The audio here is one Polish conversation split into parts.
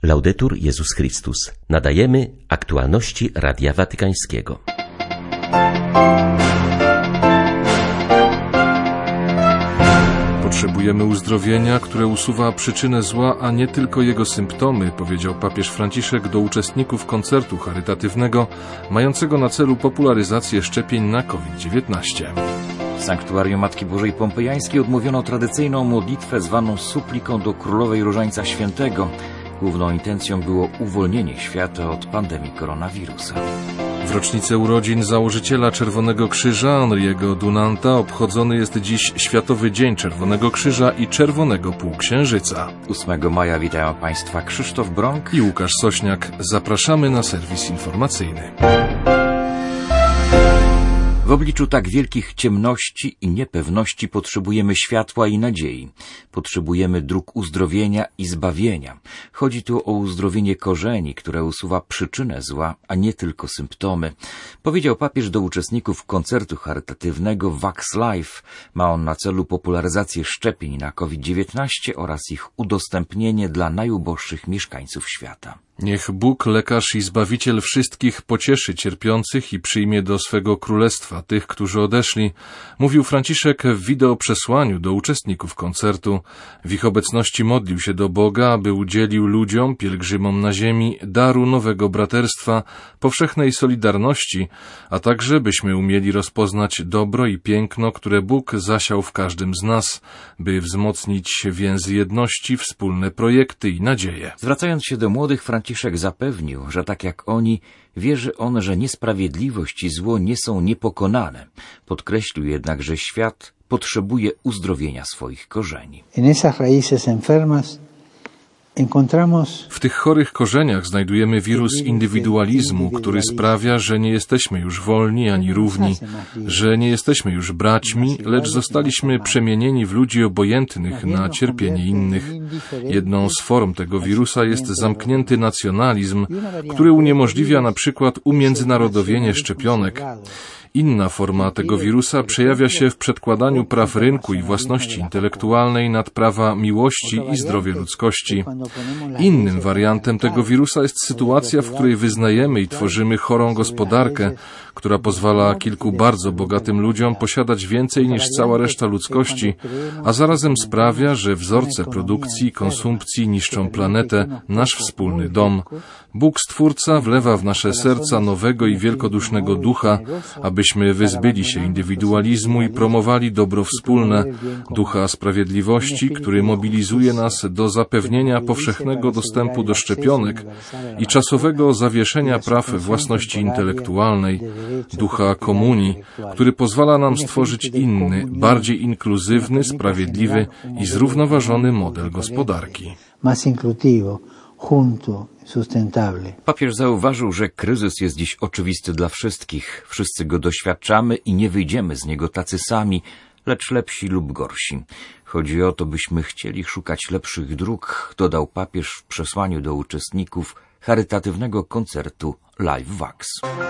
Laudetur Jezus Chrystus. Nadajemy aktualności Radia Watykańskiego. Potrzebujemy uzdrowienia, które usuwa przyczynę zła, a nie tylko jego symptomy, powiedział papież Franciszek do uczestników koncertu charytatywnego mającego na celu popularyzację szczepień na COVID-19. W sanktuarium Matki Bożej Pompejańskiej odmówiono tradycyjną modlitwę zwaną supliką do Królowej Różańca Świętego. Główną intencją było uwolnienie świata od pandemii koronawirusa. W rocznicę urodzin założyciela Czerwonego Krzyża, Henri'ego Dunanta, obchodzony jest dziś Światowy Dzień Czerwonego Krzyża i Czerwonego Półksiężyca. 8 maja witają Państwa Krzysztof Brąk i Łukasz Sośniak. Zapraszamy na serwis informacyjny. W obliczu tak wielkich ciemności i niepewności potrzebujemy światła i nadziei. Potrzebujemy dróg uzdrowienia i zbawienia. Chodzi tu o uzdrowienie korzeni, które usuwa przyczynę zła, a nie tylko symptomy. Powiedział papież do uczestników koncertu charytatywnego Vax Life. Ma on na celu popularyzację szczepień na COVID-19 oraz ich udostępnienie dla najuboższych mieszkańców świata. Niech Bóg, lekarz i Zbawiciel wszystkich, pocieszy cierpiących i przyjmie do swego królestwa tych, którzy odeszli, mówił Franciszek w wideoprzesłaniu do uczestników koncertu. W ich obecności modlił się do Boga, aby udzielił ludziom, pielgrzymom na ziemi, daru nowego braterstwa, powszechnej solidarności, a także byśmy umieli rozpoznać dobro i piękno, które Bóg zasiał w każdym z nas, by wzmocnić więzy jedności, wspólne projekty i nadzieje. Zwracając się do młodych, Franciszek zapewnił, że tak jak oni, wierzy on, że niesprawiedliwość i zło nie są niepokonane. Podkreślił jednak, że świat potrzebuje uzdrowienia swoich korzeni. W tych chorych korzeniach znajdujemy wirus indywidualizmu, który sprawia, że nie jesteśmy już wolni ani równi, że nie jesteśmy już braćmi, lecz zostaliśmy przemienieni w ludzi obojętnych na cierpienie innych. Jedną z form tego wirusa jest zamknięty nacjonalizm, który uniemożliwia na przykład umiędzynarodowienie szczepionek. Inna forma tego wirusa przejawia się w przedkładaniu praw rynku i własności intelektualnej nad prawa miłości i zdrowie ludzkości. Innym wariantem tego wirusa jest sytuacja, w której wyznajemy i tworzymy chorą gospodarkę, która pozwala kilku bardzo bogatym ludziom posiadać więcej niż cała reszta ludzkości, a zarazem sprawia, że wzorce produkcji i konsumpcji niszczą planetę, nasz wspólny dom. Bóg Stwórca wlewa w nasze serca nowego i wielkodusznego ducha, abyśmy wyzbyli się indywidualizmu i promowali dobro wspólne, ducha sprawiedliwości, który mobilizuje nas do zapewnienia powszechnego dostępu do szczepionek i czasowego zawieszenia praw własności intelektualnej, ducha komunii, który pozwala nam stworzyć inny, bardziej inkluzywny, sprawiedliwy i zrównoważony model gospodarki. Papież zauważył, że kryzys jest dziś oczywisty dla wszystkich. Wszyscy go doświadczamy i nie wyjdziemy z niego tacy sami, lecz lepsi lub gorsi. Chodzi o to, byśmy chcieli szukać lepszych dróg, dodał papież w przesłaniu do uczestników charytatywnego koncertu Live Vax.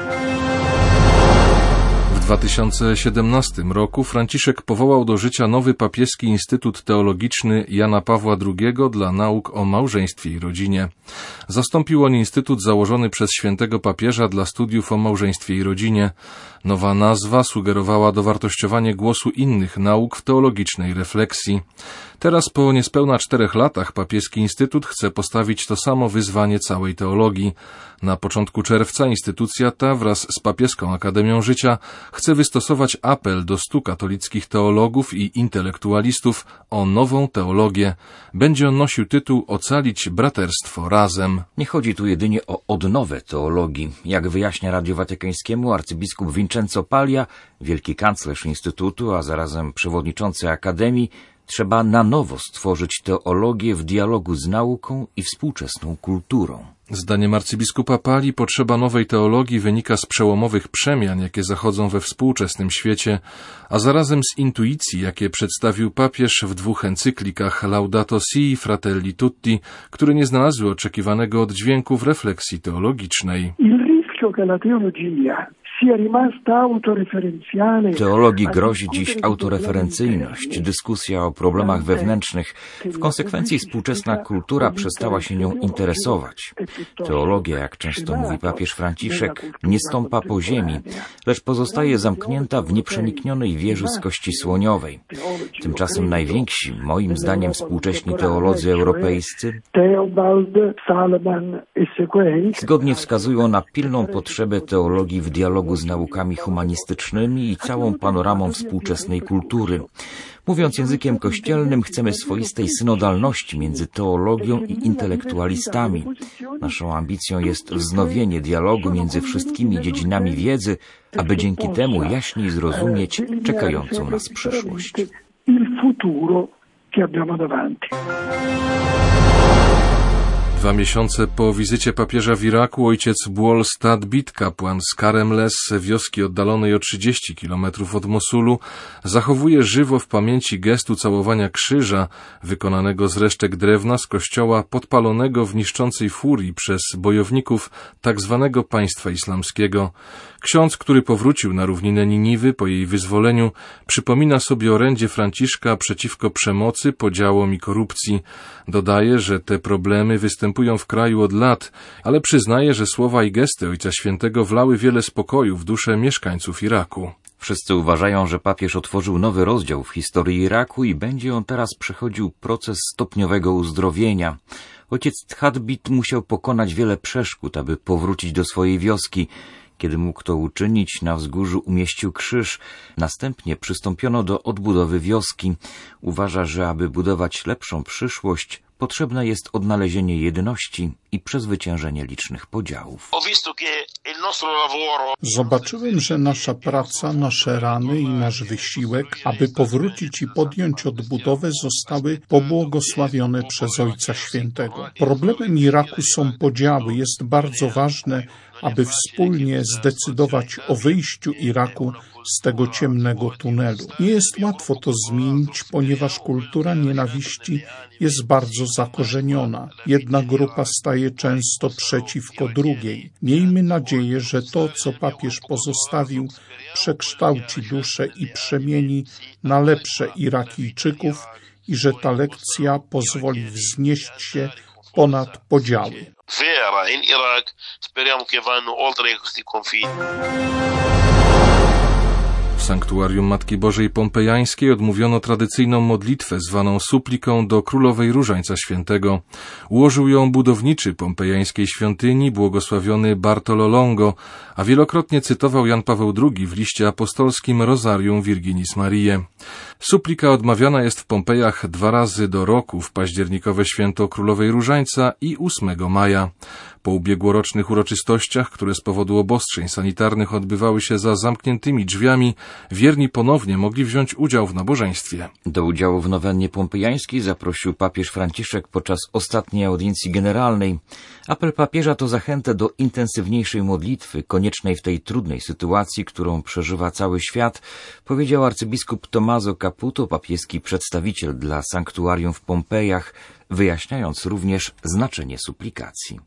W 2017 roku Franciszek powołał do życia nowy papieski Instytut Teologiczny Jana Pawła II dla nauk o małżeństwie i rodzinie. Zastąpił on instytut założony przez świętego papieża dla studiów o małżeństwie i rodzinie. Nowa nazwa sugerowała dowartościowanie głosu innych nauk w teologicznej refleksji. Teraz po niespełna 4 latach papieski instytut chce postawić to samo wyzwanie całej teologii. Na początku czerwca instytucja ta wraz z Papieską Akademią Życia chce wystosować apel do 100 katolickich teologów i intelektualistów o nową teologię. Będzie on nosił tytuł Ocalić braterstwo razem. Nie chodzi tu jedynie o odnowę teologii. Jak wyjaśnia Radiu Watykańskiemu arcybiskup Vincenzo Paglia, wielki kanclerz Instytutu, a zarazem przewodniczący Akademii, trzeba na nowo stworzyć teologię w dialogu z nauką i współczesną kulturą. Zdaniem arcybiskupa Pali potrzeba nowej teologii wynika z przełomowych przemian, jakie zachodzą we współczesnym świecie, a zarazem z intuicji, jakie przedstawił papież w 2 encyklikach Laudato Si i Fratelli Tutti, które nie znalazły oczekiwanego oddźwięku w refleksji teologicznej. Il rischio che la teologia Teologii grozi dziś autoreferencyjność, dyskusja o problemach wewnętrznych. W konsekwencji współczesna kultura przestała się nią interesować. Teologia, jak często mówi papież Franciszek, nie stąpa po ziemi, lecz pozostaje zamknięta w nieprzeniknionej wieży z kości słoniowej. Tymczasem najwięksi, moim zdaniem, współcześni teolodzy europejscy zgodnie wskazują na pilną potrzebę teologii w dialogu z naukami humanistycznymi i całą panoramą współczesnej kultury. Mówiąc językiem kościelnym, chcemy swoistej synodalności między teologią i intelektualistami. Naszą ambicją jest wznowienie dialogu między wszystkimi dziedzinami wiedzy, aby dzięki temu jaśniej zrozumieć czekającą nas przyszłość. 2 miesiące po wizycie papieża w Iraku ojciec Buol Stadbit, kapłan z Karemles, wioski oddalonej o 30 km od Mosulu, zachowuje żywo w pamięci gestu całowania krzyża, wykonanego z resztek drewna z kościoła podpalonego w niszczącej furii przez bojowników tzw. państwa islamskiego. Ksiądz, który powrócił na równinę Niniwy po jej wyzwoleniu, przypomina sobie orędzie Franciszka przeciwko przemocy, podziałom i korupcji. Dodaje, że te problemy występują w kraju od lat, ale przyznaje, że słowa i gesty Ojca Świętego wlały wiele spokoju w duszę mieszkańców Iraku. Wszyscy uważają, że papież otworzył nowy rozdział w historii Iraku i będzie on teraz przechodził proces stopniowego uzdrowienia. Ojciec Stadbit musiał pokonać wiele przeszkód, aby powrócić do swojej wioski. Kiedy mógł to uczynić, na wzgórzu umieścił krzyż. Następnie przystąpiono do odbudowy wioski. Uważa, że aby budować lepszą przyszłość, potrzebne jest odnalezienie jedności i przezwyciężenie licznych podziałów. Zobaczyłem, że nasza praca, nasze rany i nasz wysiłek, aby powrócić i podjąć odbudowę, zostały pobłogosławione przez Ojca Świętego. Problemem Iraku są podziały. Jest bardzo ważne, aby wspólnie zdecydować o wyjściu Iraku z tego ciemnego tunelu. Nie jest łatwo to zmienić, ponieważ kultura nienawiści jest bardzo zakorzeniona. Jedna grupa staje często przeciwko drugiej. Miejmy nadzieję, że to, co papież pozostawił, przekształci duszę i przemieni na lepsze Irakijczyków i że ta lekcja pozwoli wznieść się ponad podziały. W sanktuarium Matki Bożej Pompejańskiej odmówiono tradycyjną modlitwę zwaną supliką do Królowej Różańca Świętego. Ułożył ją budowniczy pompejańskiej świątyni, błogosławiony Bartolo Longo, a wielokrotnie cytował Jan Paweł II w liście apostolskim Rosarium Virginis Mariae. Suplika odmawiana jest w Pompejach 2 razy do roku, w październikowe święto Królowej Różańca i 8 maja. Po ubiegłorocznych uroczystościach, które z powodu obostrzeń sanitarnych odbywały się za zamkniętymi drzwiami, wierni ponownie mogli wziąć udział w nabożeństwie. Do udziału w nowennie pompejańskiej zaprosił papież Franciszek podczas ostatniej audiencji generalnej. Apel papieża to zachętę do intensywniejszej modlitwy, koniecznej w tej trudnej sytuacji, którą przeżywa cały świat, powiedział arcybiskup Tommaso Caputo, papieski przedstawiciel dla sanktuarium w Pompejach, wyjaśniając również znaczenie suplikacji.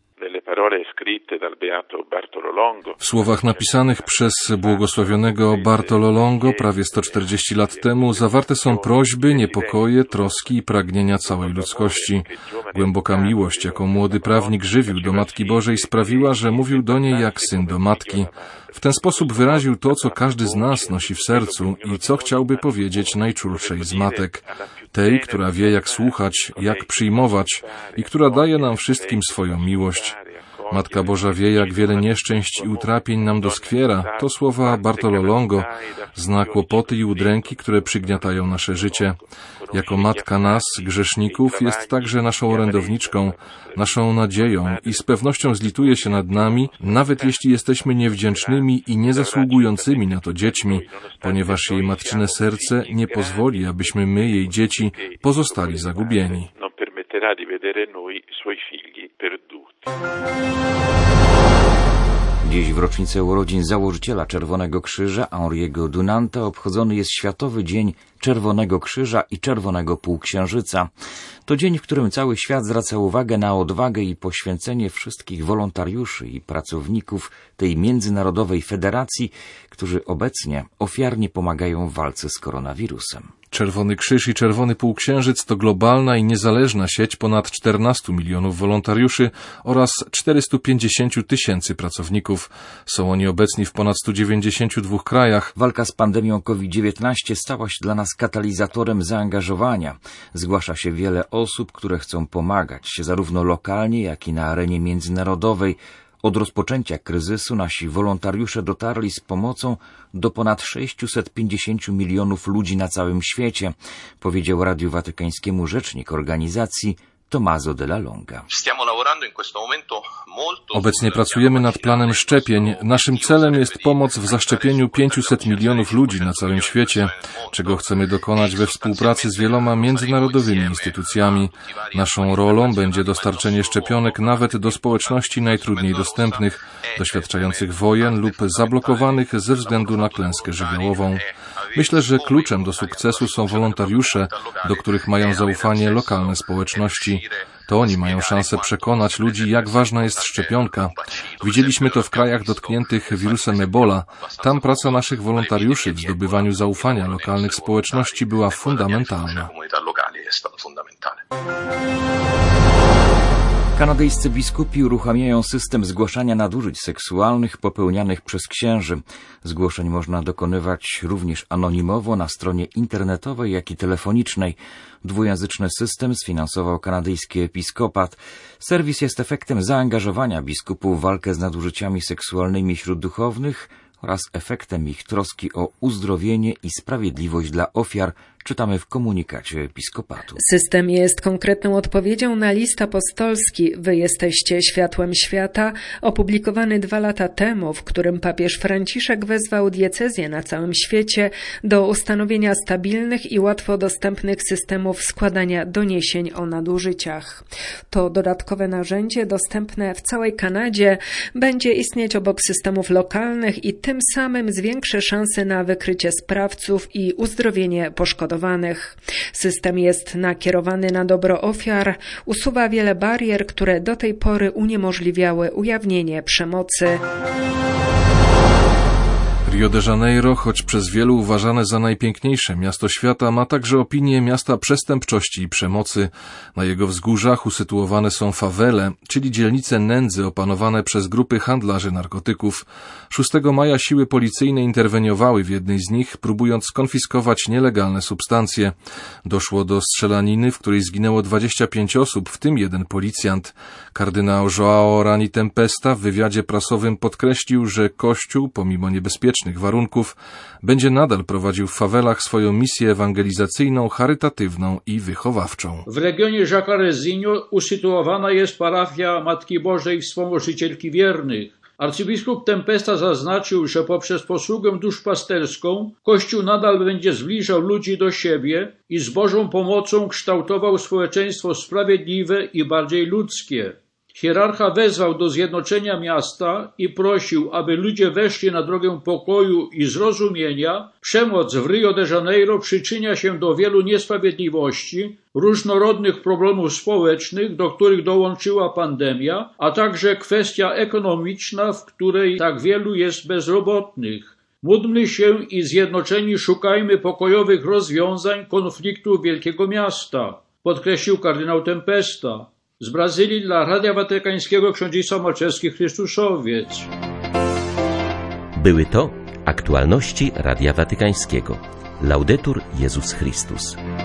W słowach napisanych przez błogosławionego Bartolo Longo prawie 140 lat temu zawarte są prośby, niepokoje, troski i pragnienia całej ludzkości. Głęboka miłość, jaką młody prawnik żywił do Matki Bożej, sprawiła, że mówił do niej jak syn do matki. W ten sposób wyraził to, co każdy z nas nosi w sercu i co chciałby powiedzieć najczulszej z matek. Tej, która wie, jak słuchać, jak przyjmować i która daje nam wszystkim swoją miłość. Matka Boża wie, jak wiele nieszczęść i utrapień nam doskwiera. To słowa Bartolo Longo, zna kłopoty i udręki, które przygniatają nasze życie. Jako matka nas, grzeszników, jest także naszą orędowniczką, naszą nadzieją i z pewnością zlituje się nad nami, nawet jeśli jesteśmy niewdzięcznymi i niezasługującymi na to dziećmi, ponieważ jej matczyne serce nie pozwoli, abyśmy my, jej dzieci, pozostali zagubieni. Dziś w rocznicę urodzin założyciela Czerwonego Krzyża, Henri'ego Dunanta, obchodzony jest Światowy Dzień Czerwonego Krzyża i Czerwonego Półksiężyca. To dzień, w którym cały świat zwraca uwagę na odwagę i poświęcenie wszystkich wolontariuszy i pracowników tej międzynarodowej federacji, którzy obecnie ofiarnie pomagają w walce z koronawirusem. Czerwony Krzyż i Czerwony Półksiężyc to globalna i niezależna sieć ponad 14 milionów wolontariuszy oraz 450 000 pracowników. Są oni obecni w ponad 192 krajach. Walka z pandemią COVID-19 stała się dla nas katalizatorem zaangażowania. Zgłasza się wiele osób, które chcą pomagać, zarówno lokalnie, jak i na arenie międzynarodowej. Od rozpoczęcia kryzysu nasi wolontariusze dotarli z pomocą do ponad 650 milionów ludzi na całym świecie, powiedział Radiu Watykańskiemu rzecznik organizacji Tommaso Della Longa. Obecnie pracujemy nad planem szczepień. Naszym celem jest pomoc w zaszczepieniu 500 milionów ludzi na całym świecie, czego chcemy dokonać we współpracy z wieloma międzynarodowymi instytucjami. Naszą rolą będzie dostarczenie szczepionek nawet do społeczności najtrudniej dostępnych, doświadczających wojen lub zablokowanych ze względu na klęskę żywiołową. Myślę, że kluczem do sukcesu są wolontariusze, do których mają zaufanie lokalne społeczności. To oni mają szansę przekonać ludzi, jak ważna jest szczepionka. Widzieliśmy to w krajach dotkniętych wirusem Ebola. Tam praca naszych wolontariuszy w zdobywaniu zaufania lokalnych społeczności była fundamentalna. Kanadyjscy biskupi uruchamiają system zgłaszania nadużyć seksualnych popełnianych przez księży. Zgłoszeń można dokonywać również anonimowo na stronie internetowej, jak i telefonicznej. Dwujęzyczny system sfinansował kanadyjski episkopat. Serwis jest efektem zaangażowania biskupów w walkę z nadużyciami seksualnymi wśród duchownych oraz efektem ich troski o uzdrowienie i sprawiedliwość dla ofiar, czytamy w komunikacie episkopatu. System jest konkretną odpowiedzią na list apostolski Wy jesteście światłem świata, opublikowany 2 lata temu, w którym papież Franciszek wezwał diecezje na całym świecie do ustanowienia stabilnych i łatwo dostępnych systemów składania doniesień o nadużyciach. To dodatkowe narzędzie dostępne w całej Kanadzie będzie istnieć obok systemów lokalnych i tym samym zwiększy szanse na wykrycie sprawców i uzdrowienie poszkodowanych. System jest nakierowany na dobro ofiar, usuwa wiele barier, które do tej pory uniemożliwiały ujawnienie przemocy. Rio de Janeiro, choć przez wielu uważane za najpiękniejsze miasto świata, ma także opinię miasta przestępczości i przemocy. Na jego wzgórzach usytuowane są fawele, czyli dzielnice nędzy opanowane przez grupy handlarzy narkotyków. 6 maja siły policyjne interweniowały w jednej z nich, próbując skonfiskować nielegalne substancje. Doszło do strzelaniny, w której zginęło 25 osób, w tym 1 policjant. Kardynał João Rani Tempesta w wywiadzie prasowym podkreślił, że Kościół, pomimo niebezpiecznych warunków, będzie nadal prowadził w fawelach swoją misję ewangelizacyjną, charytatywną i wychowawczą. W regionie Jacarezinho usytuowana jest parafia Matki Bożej Wspomożycielki Wiernych. Arcybiskup Tempesta zaznaczył, że poprzez posługę duszpasterską Kościół nadal będzie zbliżał ludzi do siebie i z Bożą pomocą kształtował społeczeństwo sprawiedliwe i bardziej ludzkie. Hierarcha wezwał do zjednoczenia miasta i prosił, aby ludzie weszli na drogę pokoju i zrozumienia. Przemoc w Rio de Janeiro przyczynia się do wielu niesprawiedliwości, różnorodnych problemów społecznych, do których dołączyła pandemia, a także kwestia ekonomiczna, w której tak wielu jest bezrobotnych. Módlmy się i zjednoczeni szukajmy pokojowych rozwiązań konfliktu wielkiego miasta, podkreślił kardynał Tempesta. Z Brazylii dla Radia Watykańskiego książęta Malczewski Chrystuszowiec. Były to aktualności Radia Watykańskiego. Laudetur Jezus Chrystus.